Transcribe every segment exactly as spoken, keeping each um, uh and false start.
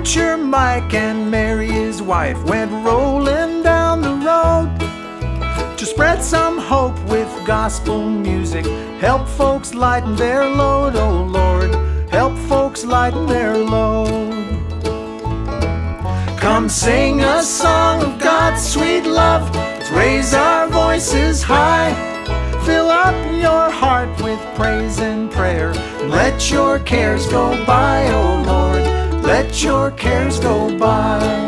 preacher Mike and Mary, his wife, went rolling down the road to spread some hope with gospel music. Help folks lighten their load, oh Lord, help folks lighten their load. Come sing a song of God's sweet love. Let's raise our voices high. Fill up your heart with praise and prayer. Let your cares go by, oh Lord, let your cares go by.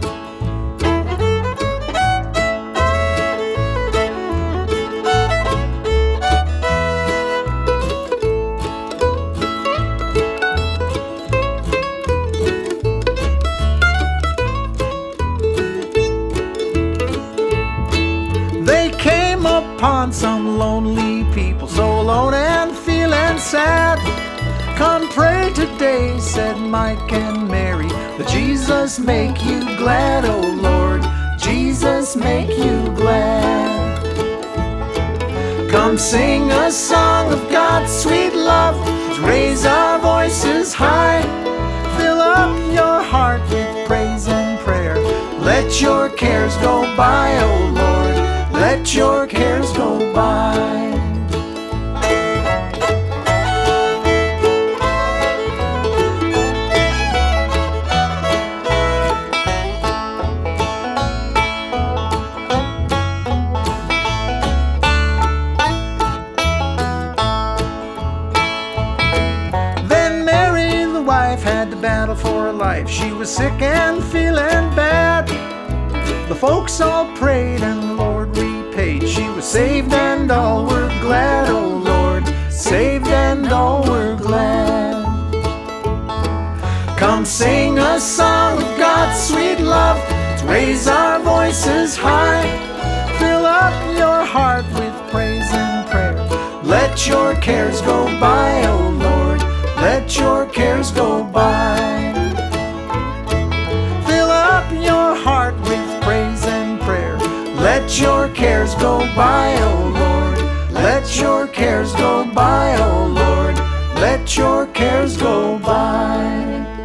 They came upon some lonely people, so alone and feeling sad. Come pray today, said Mike and Mary, that Jesus make you glad, oh Lord, Jesus make you glad. Come sing a song of God's sweet love. Let's raise our voices high. Fill up your heart with praise and prayer. Let your cares go by, oh Lord, let your cares go by. Then Mary, the wife, had to battle for her life. She was sick and feeling bad. The folks all prayed and the Lord repaid. She was saved and all were glad, oh Lord, saved and all were glad. Come sing a song of God's sweet love. Let's raise our voices high. Fill up your heart with praise and prayer. Let your cares go by, oh Lord, let your cares go by. Fill up your heart with praise and prayer. Let your cares go by, oh Lord, let your cares go by, oh Lord, let your cares go by.